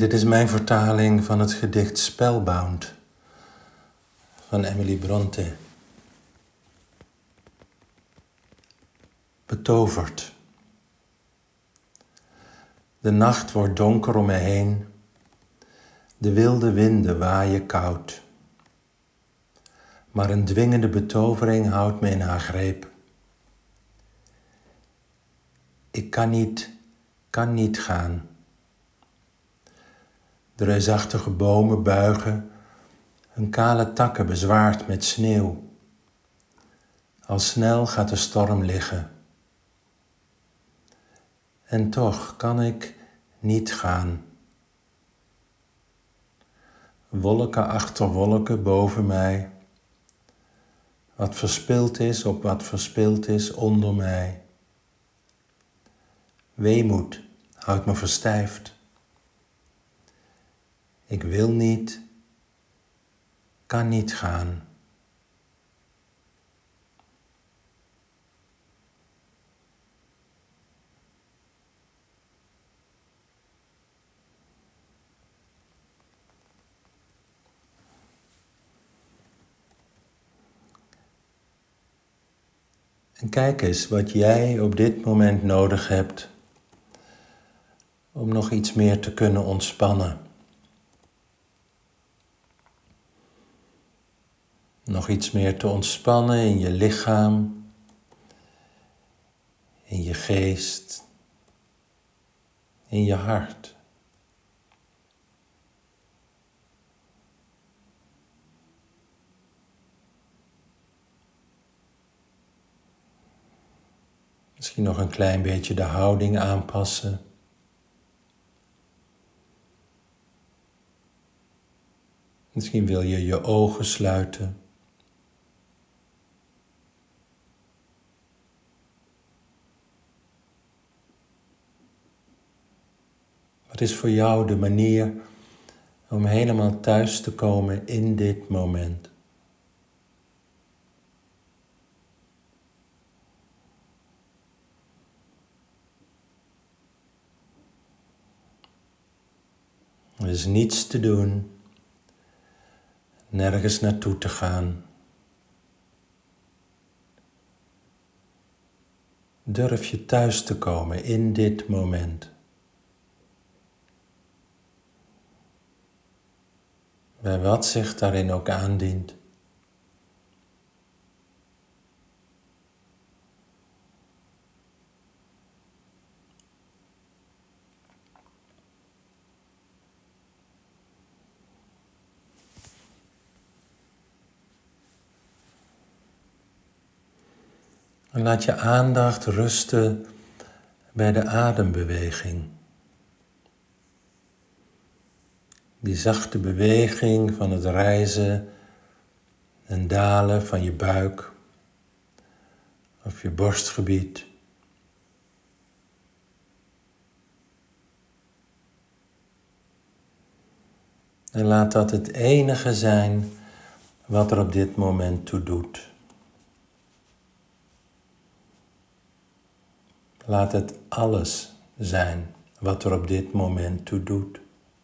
Dit is mijn vertaling van het gedicht Spellbound van Emily Brontë. Betoverd. De nacht wordt donker om me heen. De wilde winden waaien koud. Maar een dwingende betovering houdt me in haar greep. Ik kan niet gaan. De reusachtige bomen buigen, hun kale takken bezwaard met sneeuw. Al snel gaat de storm liggen. En toch kan ik niet gaan. Wolken achter wolken boven mij. Wat verspild is op wat verspild is onder mij. Weemoed houdt me verstijfd. Ik wil niet, kan niet gaan. En kijk eens wat jij op dit moment nodig hebt om nog iets meer te kunnen ontspannen. Nog iets meer te ontspannen in je lichaam, in je geest, in je hart. Misschien nog een klein beetje de houding aanpassen. Misschien wil je je ogen sluiten. Wat is voor jou de manier om helemaal thuis te komen in dit moment? Er is niets te doen, nergens naartoe te gaan. Durf je thuis te komen in dit moment. Bij wat zich daarin ook aandient. En laat je aandacht rusten bij de adembeweging. Die zachte beweging van het rijzen en dalen van je buik of je borstgebied. En laat dat het enige zijn wat er op dit moment toe doet. Laat het alles zijn wat er op dit moment toe doet.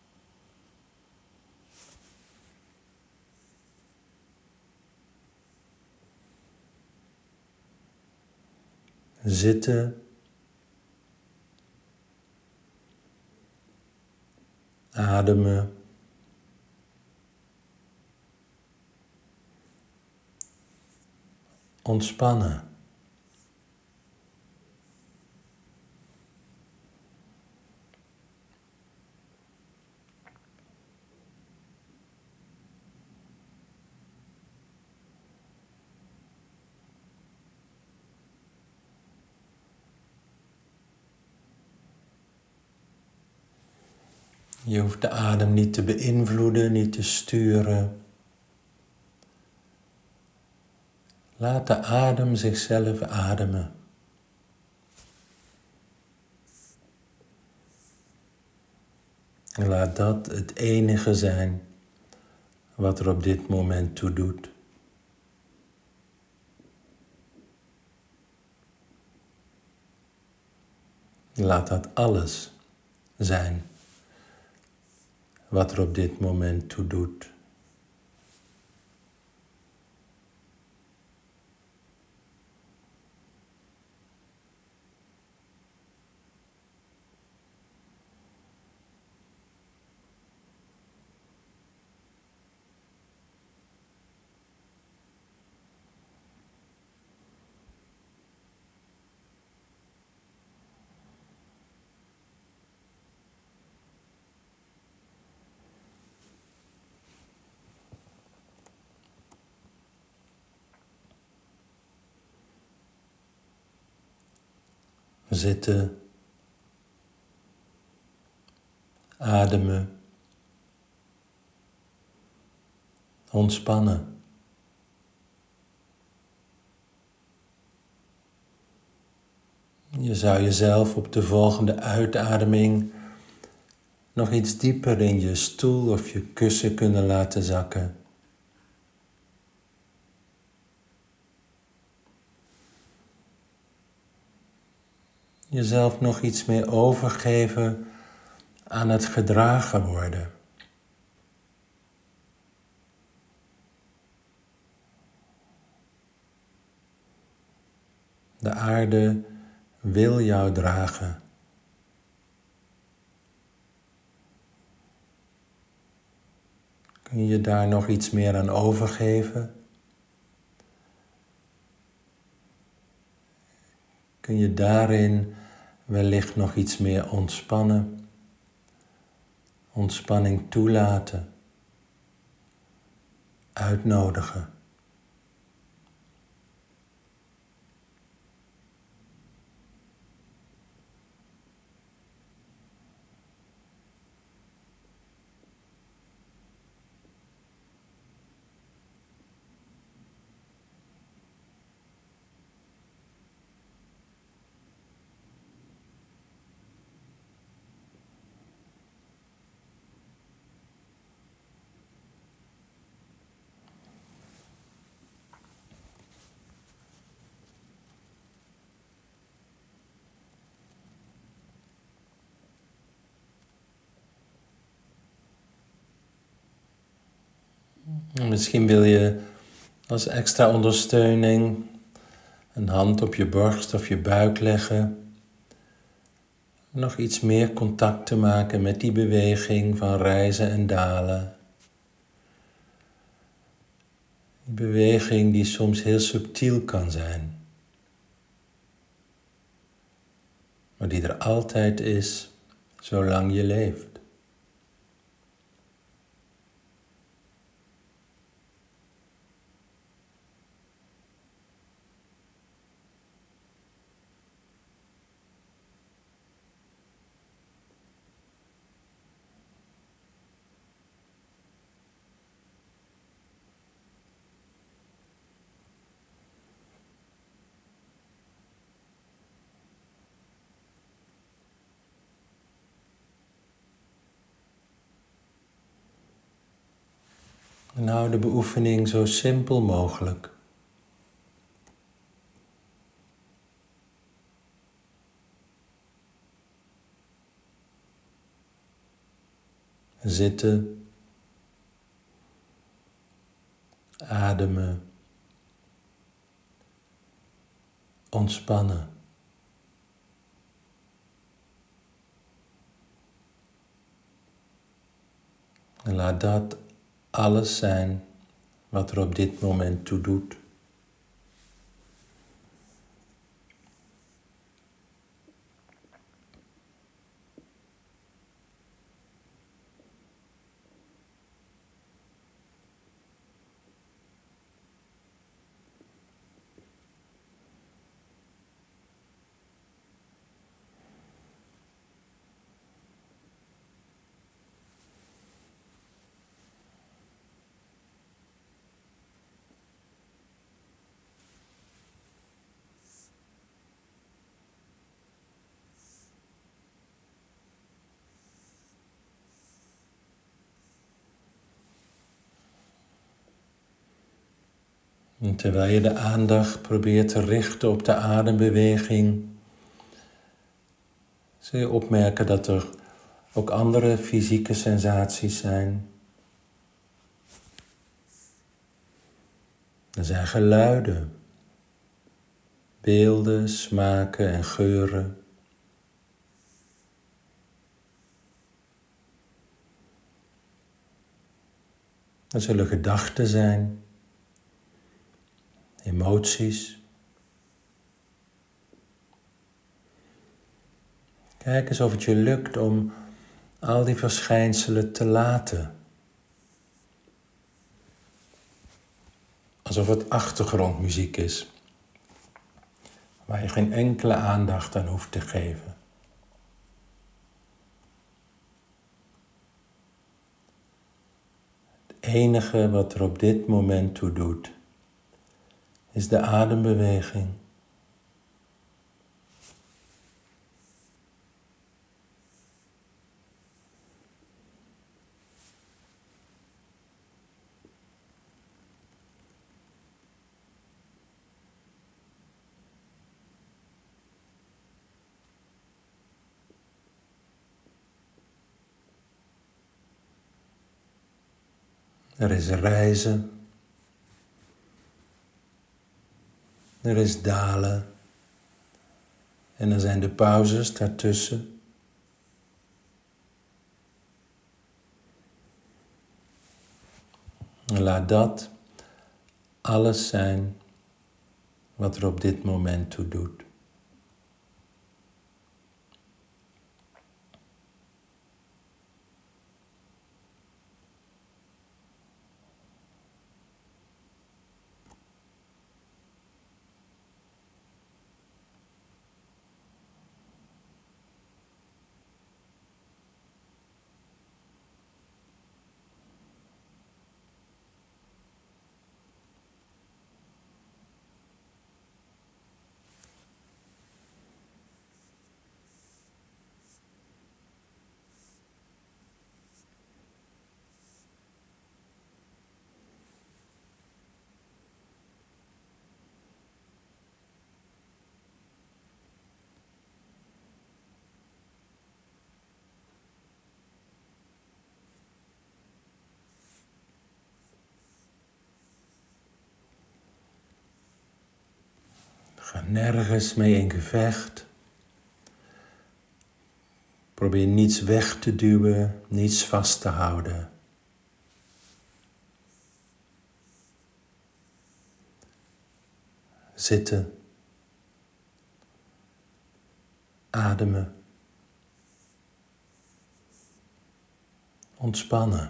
Zitten, ademen, ontspannen. Je hoeft de adem niet te beïnvloeden, niet te sturen. Laat de adem zichzelf ademen. En laat dat het enige zijn wat er op dit moment toe doet. Laat dat alles zijn wat er op dit moment toe doet. Zitten, ademen, ontspannen. Je zou jezelf op de volgende uitademing nog iets dieper in je stoel of je kussen kunnen laten zakken. Jezelf nog iets meer overgeven aan het gedragen worden. De aarde wil jou dragen. Kun je daar nog iets meer aan overgeven? Kun je daarin wellicht nog iets meer ontspannen? Ontspanning toelaten, uitnodigen. Misschien wil je als extra ondersteuning een hand op je borst of je buik leggen. Nog iets meer contact te maken met die beweging van rijzen en dalen. Die beweging die soms heel subtiel kan zijn. Maar die er altijd is, zolang je leeft. En hou de beoefening zo simpel mogelijk. Zitten, ademen, ontspannen. En laat dat alles zijn wat er op dit moment toe doet. En terwijl je de aandacht probeert te richten op de adembeweging, zul je opmerken dat er ook andere fysieke sensaties zijn. Er zijn geluiden, beelden, smaken en geuren. Er zullen gedachten zijn, emoties. Kijk eens of het je lukt om al die verschijnselen te laten. Alsof het achtergrondmuziek is, waar je geen enkele aandacht aan hoeft te geven. Het enige wat er op dit moment toe doet, is de adembeweging. Er is reizen. Er is dalen. En er zijn de pauzes daartussen. En laat dat alles zijn wat er op dit moment toe doet. Ga nergens mee in gevecht. Probeer niets weg te duwen, niets vast te houden. Zitten. Ademen. Ontspannen.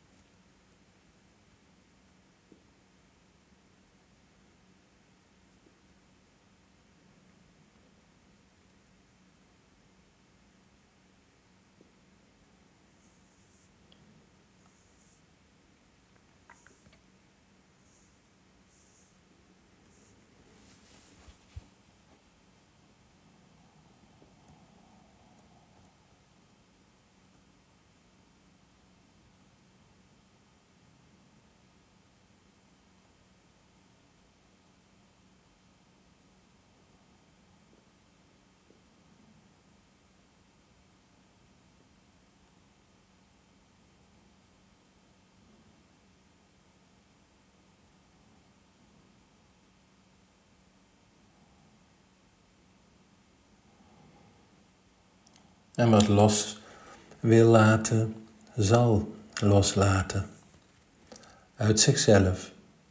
En wat los wil laten, zal loslaten. Uit zichzelf.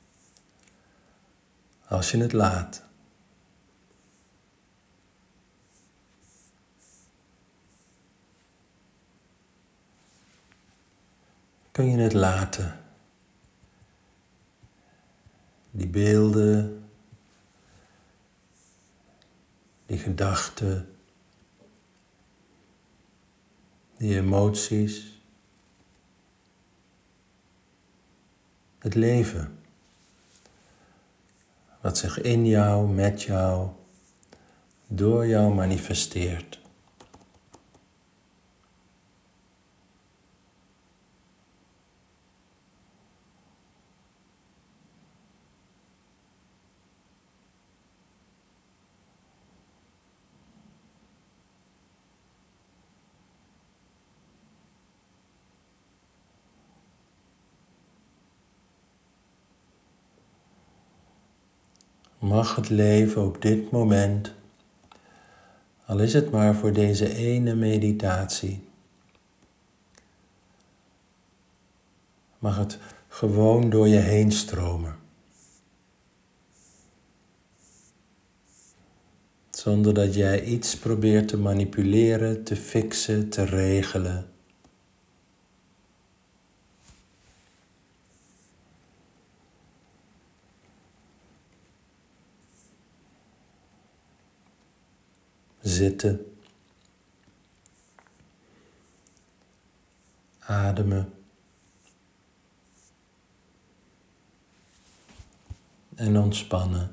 Als je het laat. Kun je het laten. Die beelden, die gedachten, die emoties, het leven, wat zich in jou, met jou, door jou manifesteert. mag het leven op dit moment, al is het maar voor deze ene meditatie, mag het gewoon door je heen stromen. Zonder dat jij iets probeert te manipuleren, te fixen, te regelen. Zitten. Ademen. En ontspannen.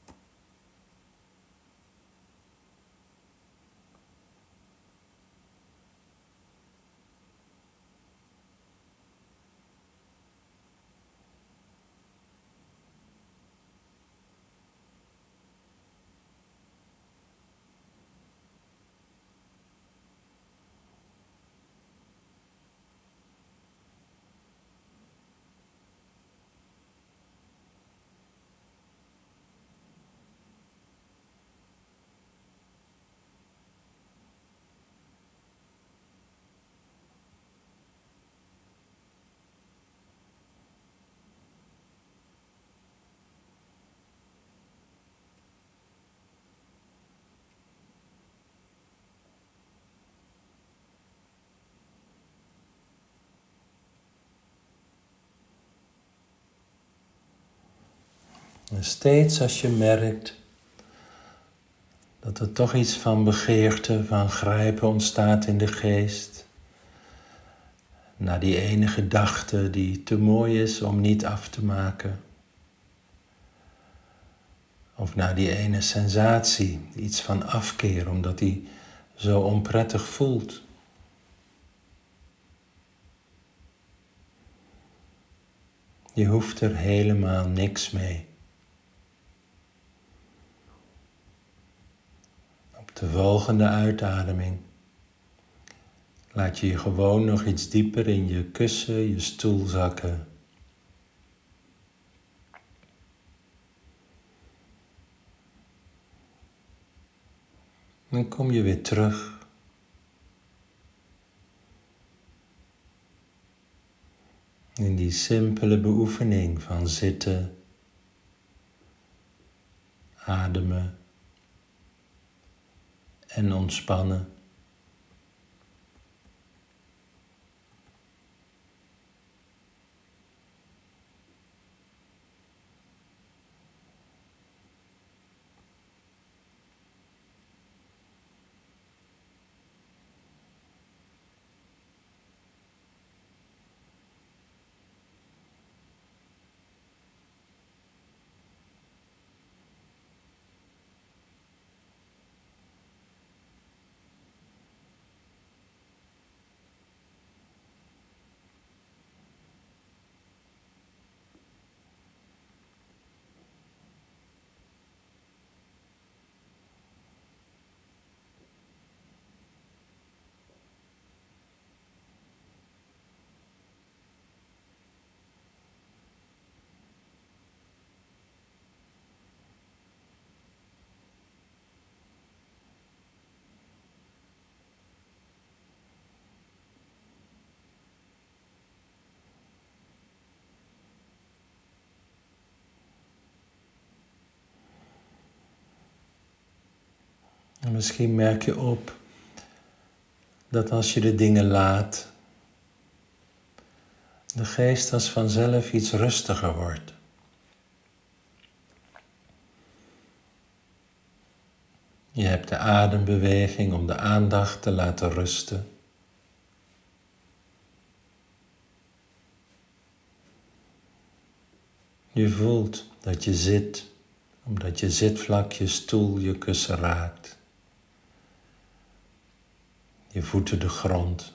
En steeds als je merkt dat er toch iets van begeerte, van grijpen ontstaat in de geest, naar die ene gedachte die te mooi is om niet af te maken, of naar die ene sensatie, iets van afkeer, omdat die zo onprettig voelt. Je hoeft er helemaal niks mee. Op de volgende uitademing laat je je gewoon nog iets dieper in je kussen, je stoel zakken. Dan kom je weer terug. In die simpele beoefening van zitten, ademen en ontspannen. En misschien merk je op dat als je de dingen laat, de geest als vanzelf iets rustiger wordt. Je hebt de adembeweging om de aandacht te laten rusten. Je voelt dat je zit, omdat je zitvlak, je stoel, je kussen raakt. Je voeten de grond.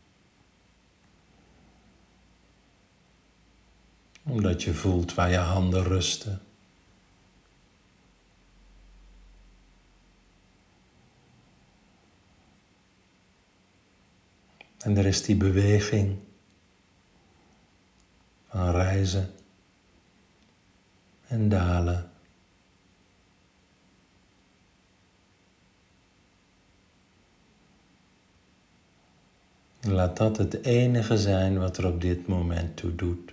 Omdat je voelt waar je handen rusten. En er is die beweging van reizen en dalen. Laat dat het enige zijn wat er op dit moment toe doet.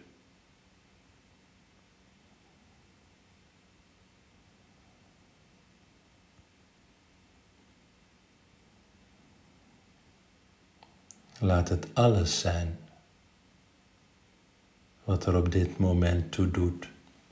Laat het alles zijn wat er op dit moment toe doet.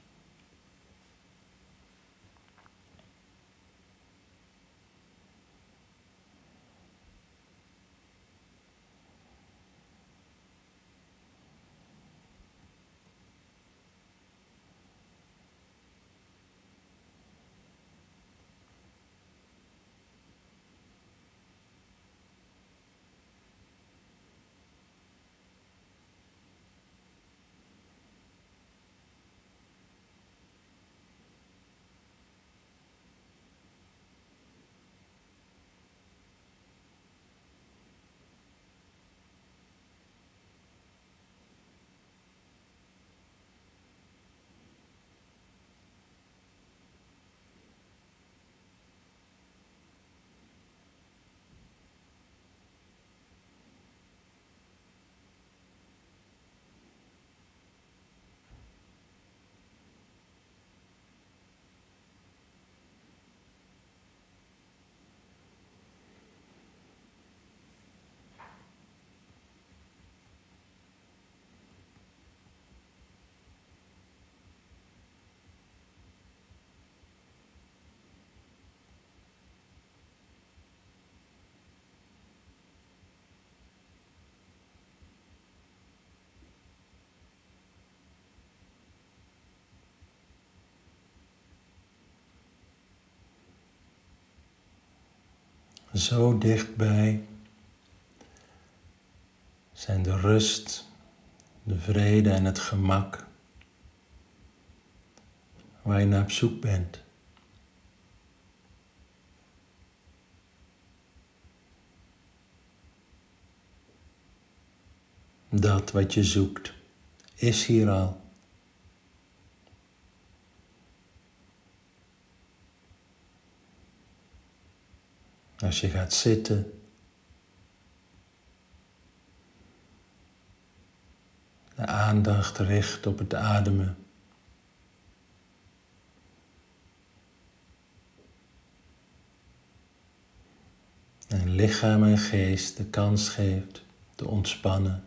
Zo dichtbij zijn de rust, de vrede en het gemak waar je naar op zoek bent. Dat wat je zoekt is hier al. Als je gaat zitten, de aandacht richt op het ademen. En lichaam en geest de kans geeft te ontspannen.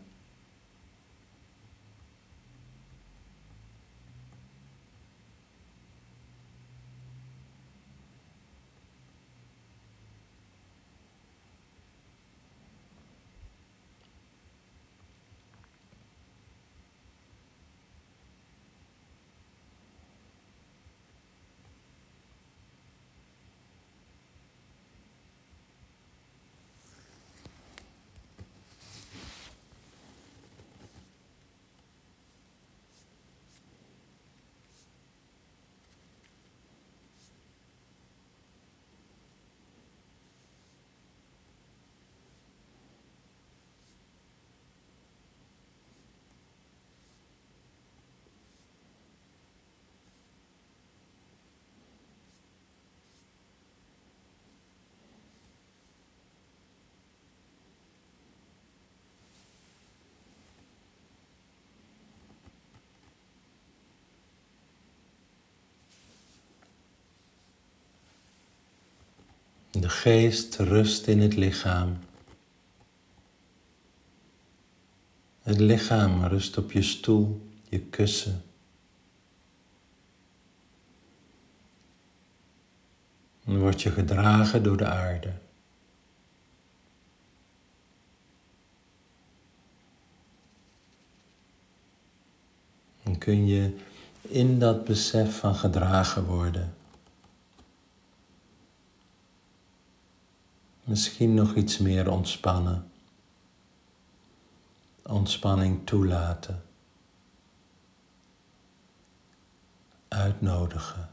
De geest rust in het lichaam. Het lichaam rust op je stoel, je kussen. Dan word je gedragen door de aarde. Dan kun je in dat besef van gedragen worden misschien nog iets meer ontspannen. Ontspanning toelaten. Uitnodigen.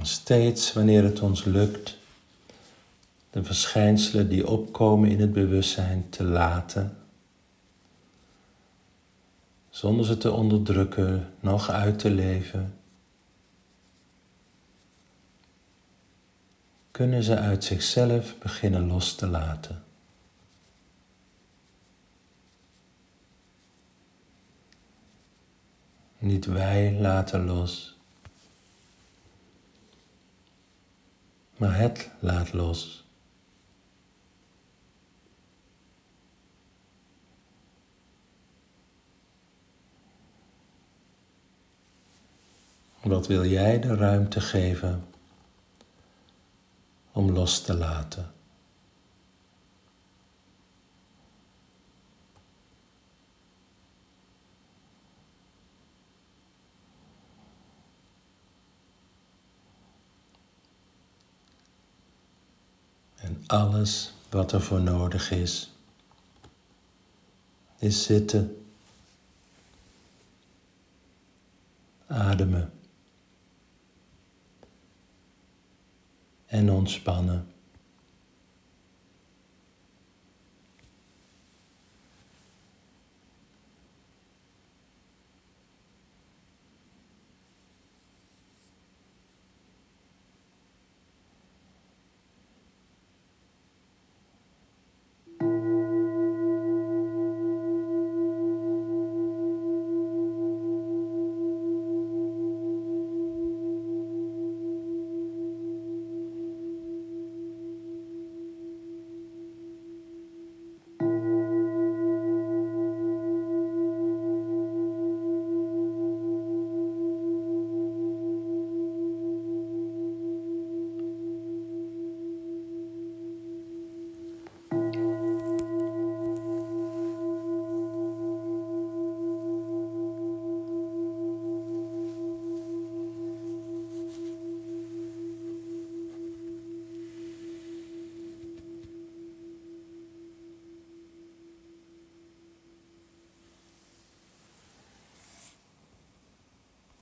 Steeds wanneer het ons lukt de verschijnselen die opkomen in het bewustzijn te laten, zonder ze te onderdrukken, nog uit te leven, kunnen ze uit zichzelf beginnen los te laten. Niet wij laten los, maar het laat los. Wat wil jij de ruimte geven om los te laten? En alles wat er voor nodig is zitten, ademen en ontspannen.